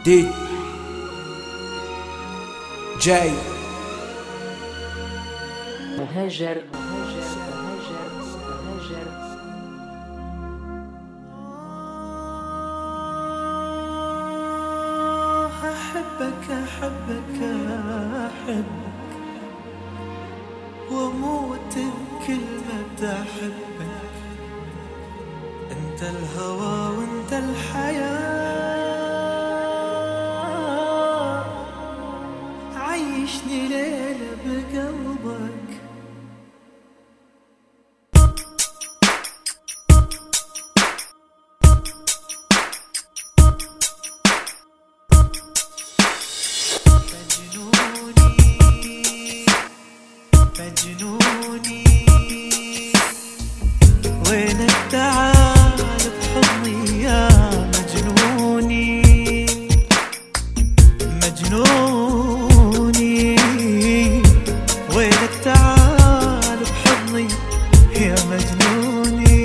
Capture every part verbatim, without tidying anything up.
دي جاي مهاجر مهاجر مهاجر مهاجر أحبك أحبك أحبك وأموت بكلمة أحبك. أنت الهوى وأنت الحياة، عيشني ليلة بقلبك. مجنوني وينك تعال بحضني يا مجنوني. مجنوني وينك تعال بحضني يا مجنوني.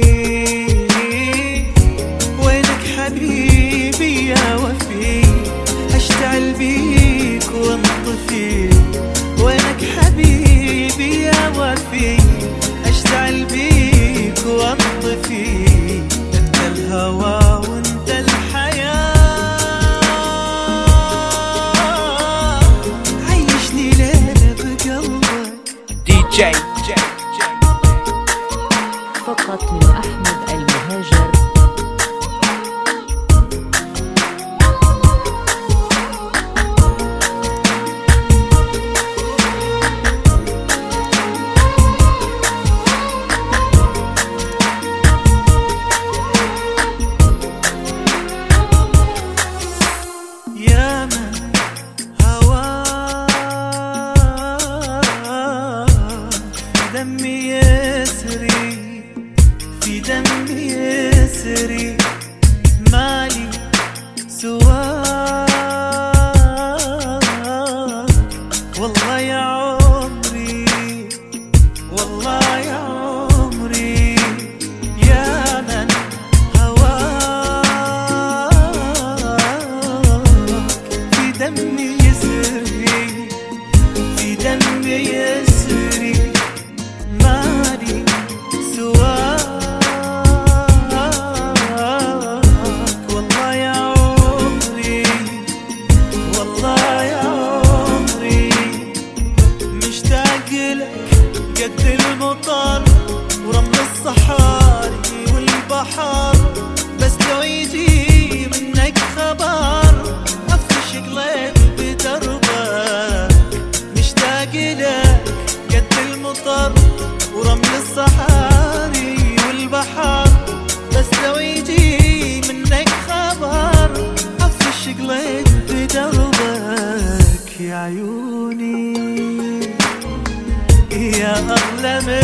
وينك حبيبي يا وفي اشتعل بيك وانطفي. وينك حبيبي يا وفي اشتعل بيك وانطفي. انت الهوى وانت الحياة، عيشني ليلة بقلبك. دي جاي فقط من أحمد المهاجر. يا من هواك في دمي يسري، في دمي يسري. مالي سواك والله يا عمري، والله يا عمري. يا من دمي يسري، في دمي يسري. مالي سواك والله يا عمري، والله يا عمري. مشتاق لك قد المطر ورمل الصحاري والبحر. بس لو يجي منك خبر قلبي بدربك. مشتاق لك قد المطر ورمل الصحاري والبحر. بس لو يجي منك خبر افرش قلبي بدربك. يا عيوني يا أغلى من